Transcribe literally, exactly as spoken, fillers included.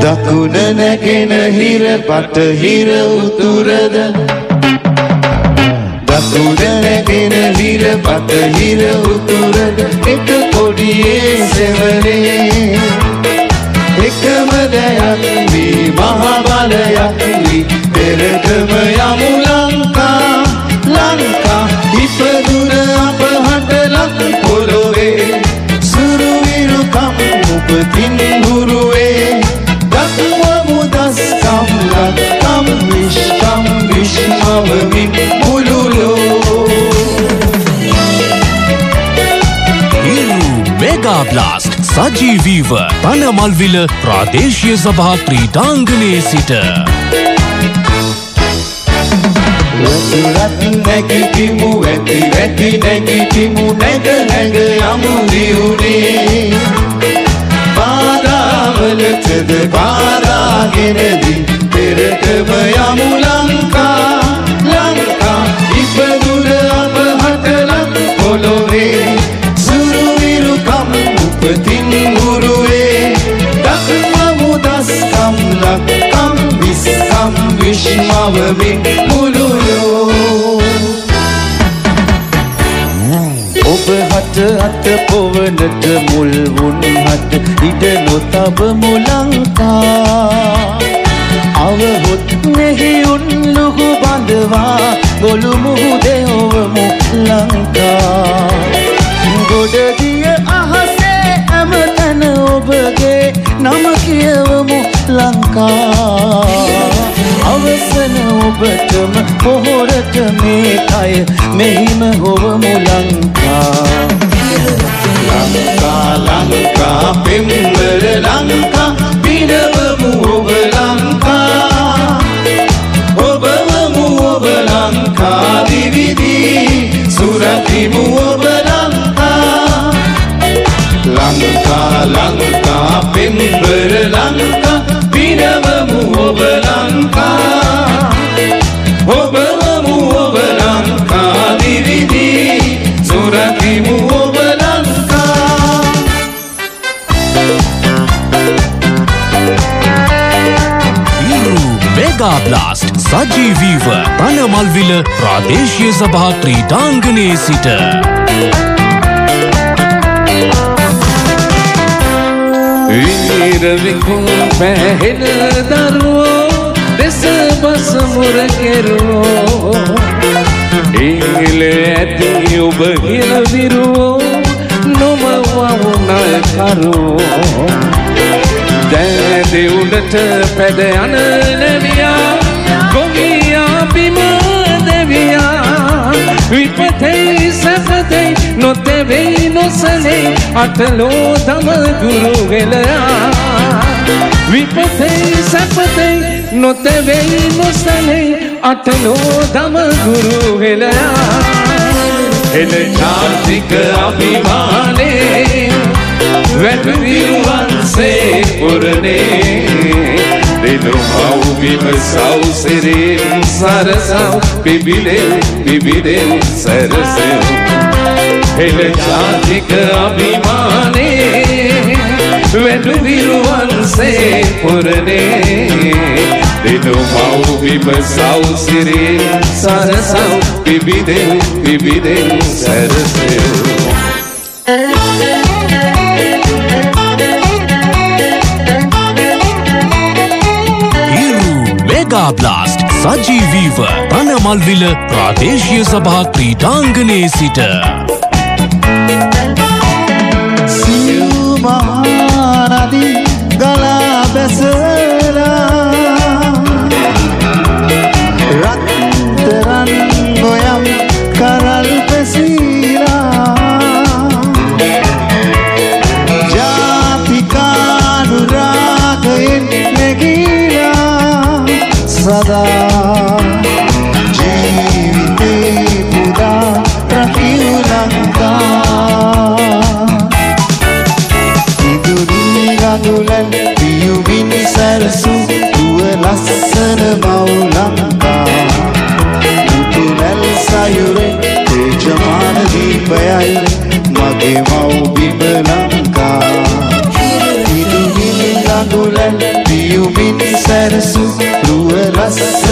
දකුණ නැගෙන හිර පටහිර උතුරද දකුණ නැගෙන හිර පටහිර උතුරද එක කොඩියේ සෙවනේ එකම දෙයක් වී මහ බලයක් වී පෙරටම යමු ලංකා ලංකා ඉපදුන අප හට ලක් පොළොවේ සුරුවිරු කම් උපතින් ගුරුවේ දක්වමු දස්කම් ලක්කම් විශ්කම් විශ්මවමින් මුළුලෝ Mega Blast සජීවීව පනමල්විල ප්‍රාදේශීය සභා ක්‍රීඩාංගණයේ සිට වතුරත් නැගිටිමු ඇති වැටි නැගිටිමු නැග නැග යමු දියුනේ පාරාවලටද පාරාගෙනදී පෙරටම යමු ලංකා ලංකා ඉපදුන අප හටලක් පොළොවේ සුරුවිරු කම් උපතින් ගුරුවේ දක්වමු දස්කම් ලක්කම් විස්කම් විශ්මවමින් මුළුලෝ ඔබ හට අත පොවනට මුල් වුන් හට ඉඩ නොතබමු ලංකා අවහොත් මෙහි උන්ලුහු බඳවා ගොළු මුහුදේ ඔවමු ලංකා ගොඩදිය අහසේ ඇමතන ඔබගේ නම කියවමු ලංකා අවසන ඔබටම පොහොරට මේ කය මෙහිම හොවමු ලංකා ලංකා ලංකා පෙම්වර ලංකා පිනවමු ඔබ ලංකා ඔබවමු ඔබ ලංකා දිවිදී සුරකිමු ඔබ ලංකා ලංකා ලංකා පෙම්වර ලංකා පිනවමු ඔබ ලංකා ඔබවමු ඔබ ලංකා දිවිදී සුරකිමු ඔබ ලංකා Mega Blast සජීවීව පනමල්විල ප්‍රාදේශීය සභා ක්‍රීඩාංගණයේ සිට වීරවිකුම් පැහෙන දරුවෝ දෙස බස මුර කෙරුවෝ ඉංගල ඇති ඔබ හිල විරුවෝ නොමවවුනල් කරුවෝ දැදෙවුනට පැද යන නැවියා ගොවියා බිම දෙවියා විපතෙයි සැපතෙයි නොතෙවෙයි නොසලෙයි අටලෝ දම ගුරු ගෙලයා විපතෙයි සැපතෙයි නොතෙවෙයි නොසලෙයි අටලෝ දම ගුරු ගෙලයා එන ජාතික අභිමානේ වැටවිරුවන්සේ පුරනේ දෙනු මව්බිම සව්සිරින් සරසව් පිබිදෙව් පිබිදෙව් සරසෙව් එන ජාතික අභිමානේ වැටවිරුවන්සේ පුරනේ දෙනු මව්බිම සව්සිරින් සරසව් පිබිදෙව් පිබිදෙව් සරසෙව් Mega Blast සජීවීව පනමල්විල ප්‍රාදේශීය සභා ක්‍රීඩාංගණයේ සිට සියු මහා නදී ගලා බැසලා රත්තරන් ගොයම් කරල් පැසීලා ජාතිකානුරාගයෙන් නැගීලා සදා ජීවිතේ පුදා රකිව් ලංකා ඉදුරී ගඟුලන් පියුමින් සැරසු දුව ලස්සන මව් ලංකා උතුරැල් සයුරේ තේජමාන දීපයයි මගේ මව් බිම ලංකා ඉදුරී ගඟුලන් පියු රස